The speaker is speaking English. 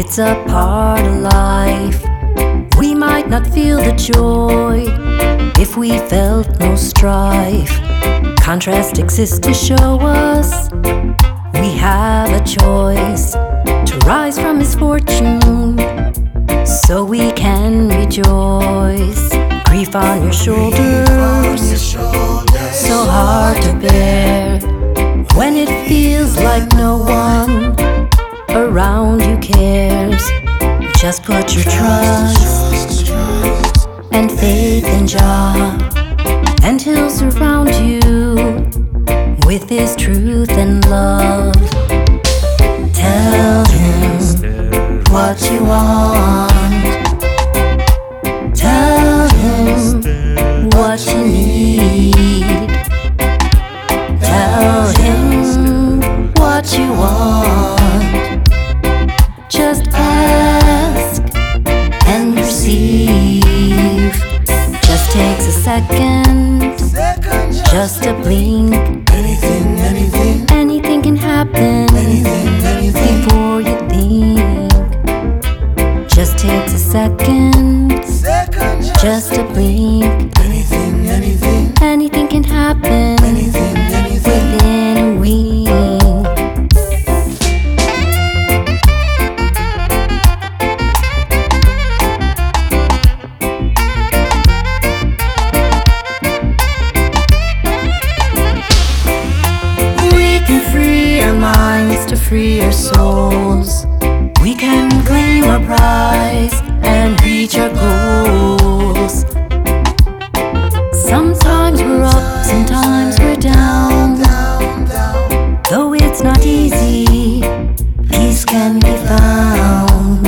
It's a part of life. We might not feel the joy if we felt no strife. Contrast exists to show us we have a choice to rise from misfortune so we can rejoice. Grief on your shoulders, so hard to bear when it feels like no one around you cares. Just put your trust and faith in Jah, and He'll surround you with His truth and love. Tell Him what you want. Tell Him what you need. Tell Him what you want. Just ask and receive. Just takes a second, just a blink. Anything can happen before you think. Just takes a second, just a blink. Anything can happen within a week. To free our souls, we can claim our prize and reach our goals. Sometimes we're up, sometimes we're down. Though it's not easy, peace can be found.